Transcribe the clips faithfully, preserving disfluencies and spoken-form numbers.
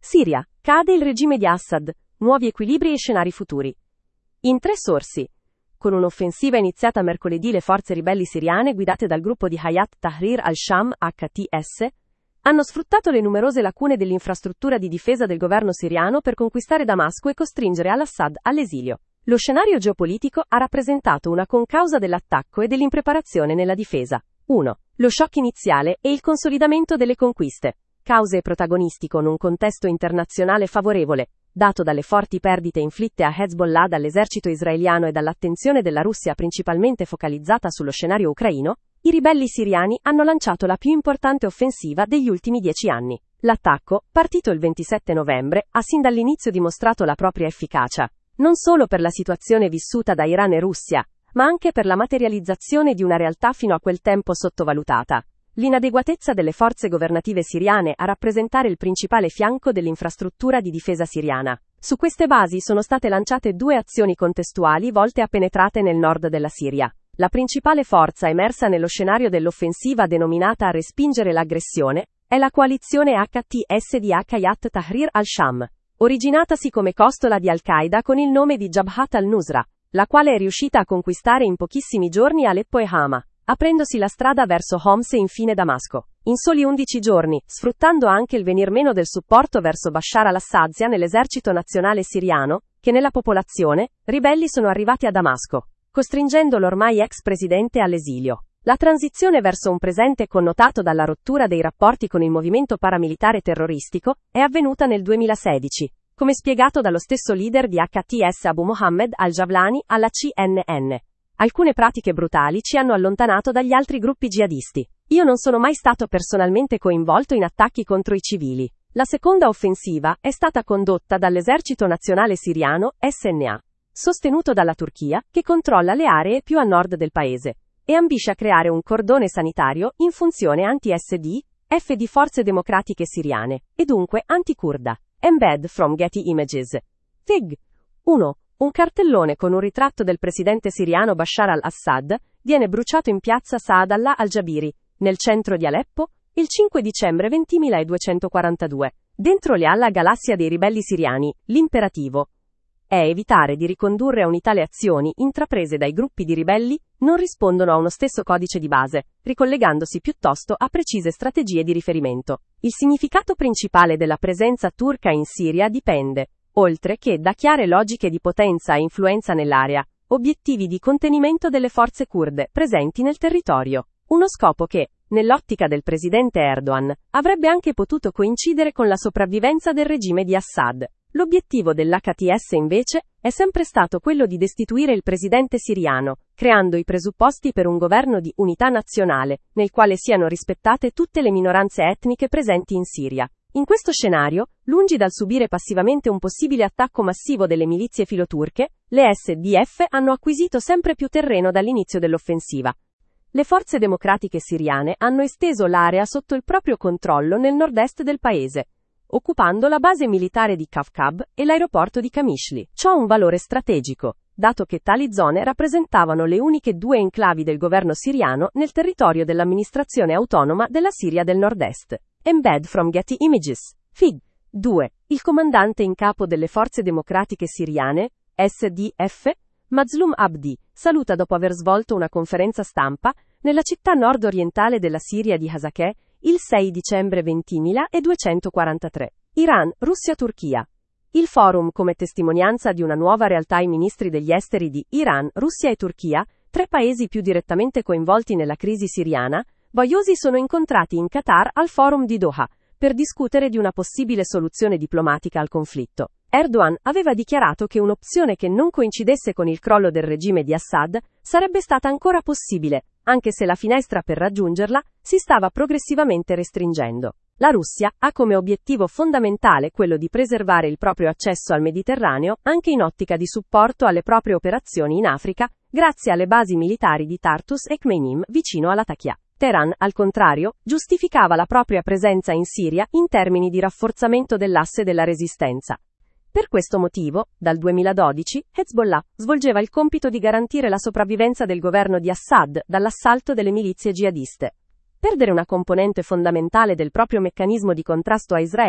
Siria, cade il regime di Assad, nuovi equilibri e scenari futuri. In tre sorsi. Con un'offensiva iniziata mercoledì, le forze ribelli siriane guidate dal gruppo di Hayat Tahrir al-Sham H T S hanno sfruttato le numerose lacune dell'infrastruttura di difesa del governo siriano per conquistare Damasco e costringere al-Assad all'esilio. Lo scenario geopolitico ha rappresentato una concausa dell'attacco e dell'impreparazione nella difesa. uno. Lo shock iniziale e il consolidamento delle conquiste. Cause e protagonisti con un contesto internazionale favorevole, dato dalle forti perdite inflitte a Hezbollah dall'esercito israeliano e dall'attenzione della Russia principalmente focalizzata sullo scenario ucraino, i ribelli siriani hanno lanciato la più importante offensiva degli ultimi dieci anni. L'attacco, partito il ventisette novembre, ha sin dall'inizio dimostrato la propria efficacia, non solo per la situazione vissuta da Iran e Russia, ma anche per la materializzazione di una realtà fino a quel tempo sottovalutata: l'inadeguatezza delle forze governative siriane a rappresentare il principale fianco dell'infrastruttura di difesa siriana. Su queste basi sono state lanciate due azioni contestuali volte a penetrare nel nord della Siria. La principale forza emersa nello scenario dell'offensiva denominata a respingere l'aggressione è la coalizione H T S di Hayat Tahrir al-Sham, originatasi come costola di Al-Qaeda con il nome di Jabhat al-Nusra, la quale è riuscita a conquistare in pochissimi giorni Aleppo e Hama, aprendosi la strada verso Homs e infine Damasco. In soli undici giorni, sfruttando anche il venir meno del supporto verso Bashar al-Assad sia nell'esercito nazionale siriano, che nella popolazione, ribelli sono arrivati a Damasco, costringendo l'ormai ex presidente all'esilio. La transizione verso un presente connotato dalla rottura dei rapporti con il movimento paramilitare terroristico è avvenuta nel duemilasedici, come spiegato dallo stesso leader di H T S Abu Mohammed al-Javlani alla C N N. Alcune pratiche brutali ci hanno allontanato dagli altri gruppi jihadisti. Io non sono mai stato personalmente coinvolto in attacchi contro i civili. La seconda offensiva è stata condotta dall'Esercito Nazionale Siriano, S N A, sostenuto dalla Turchia, che controlla le aree più a nord del paese, e ambisce a creare un cordone sanitario in funzione anti-S D F di forze democratiche siriane, e dunque anti-kurda. Embed from Getty Images. Fig. uno. Un cartellone con un ritratto del presidente siriano Bashar al-Assad viene bruciato in piazza Saad Allah al-Jabiri, nel centro di Aleppo, il cinque dicembre ventimiladuecentoquarantadue. Dentro le alla galassia dei ribelli siriani, l'imperativo è evitare di ricondurre a unità le azioni intraprese dai gruppi di ribelli non rispondono a uno stesso codice di base, ricollegandosi piuttosto a precise strategie di riferimento. Il significato principale della presenza turca in Siria dipende, oltre che da chiare logiche di potenza e influenza nell'area, obiettivi di contenimento delle forze kurde presenti nel territorio. Uno scopo che, nell'ottica del presidente Erdogan, avrebbe anche potuto coincidere con la sopravvivenza del regime di Assad. L'obiettivo dell'H T S invece è sempre stato quello di destituire il presidente siriano, creando i presupposti per un governo di unità nazionale, nel quale siano rispettate tutte le minoranze etniche presenti in Siria. In questo scenario, lungi dal subire passivamente un possibile attacco massivo delle milizie filoturche, le S D F hanno acquisito sempre più terreno dall'inizio dell'offensiva. Le forze democratiche siriane hanno esteso l'area sotto il proprio controllo nel nord-est del paese, occupando la base militare di Kafkab e l'aeroporto di Kamishli. Ciò ha un valore strategico, dato che tali zone rappresentavano le uniche due enclavi del governo siriano nel territorio dell'amministrazione autonoma della Siria del Nord-Est. Embed from Getty Images. Fig. due. Il comandante in capo delle forze democratiche siriane, S D F, Mazloum Abdi, saluta dopo aver svolto una conferenza stampa nella città nord-orientale della Siria di Hasakeh, il sei dicembre ventimiladuecentoquarantatré. Iran, Russia, Turchia. Il forum come testimonianza di una nuova realtà. I ministri degli esteri di Iran, Russia e Turchia, tre paesi più direttamente coinvolti nella crisi siriana, vogliosi sono incontrati in Qatar al forum di Doha, per discutere di una possibile soluzione diplomatica al conflitto. Erdogan aveva dichiarato che un'opzione che non coincidesse con il crollo del regime di Assad sarebbe stata ancora possibile, anche se la finestra per raggiungerla si stava progressivamente restringendo. La Russia ha come obiettivo fondamentale quello di preservare il proprio accesso al Mediterraneo, anche in ottica di supporto alle proprie operazioni in Africa, grazie alle basi militari di Tartus e Khmeimim vicino alla Latakia. Teheran, al contrario, giustificava la propria presenza in Siria in termini di rafforzamento dell'asse della resistenza. Per questo motivo, dal duemiladodici, Hezbollah svolgeva il compito di garantire la sopravvivenza del governo di Assad dall'assalto delle milizie jihadiste. Perdere una componente fondamentale del proprio meccanismo di contrasto a Israele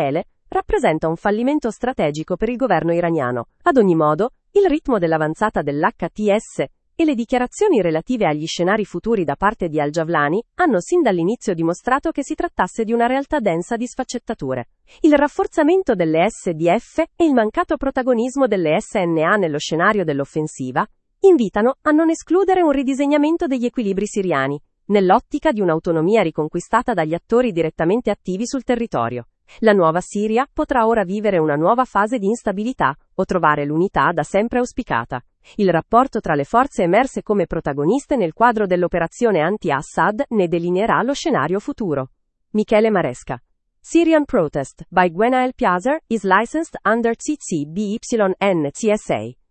rappresenta un fallimento strategico per il governo iraniano. Ad ogni modo, il ritmo dell'avanzata dell'H T S e le dichiarazioni relative agli scenari futuri da parte di Al-Javlani hanno sin dall'inizio dimostrato che si trattasse di una realtà densa di sfaccettature. Il rafforzamento delle S D F e il mancato protagonismo delle S N A nello scenario dell'offensiva invitano a non escludere un ridisegnamento degli equilibri siriani, nell'ottica di un'autonomia riconquistata dagli attori direttamente attivi sul territorio. La nuova Siria potrà ora vivere una nuova fase di instabilità o trovare l'unità da sempre auspicata. Il rapporto tra le forze emerse come protagoniste nel quadro dell'operazione anti-Assad ne delineerà lo scenario futuro. Michele Maresca. Syrian Protest by Gwenaël Piazzer is licensed under C C B Y N C S A.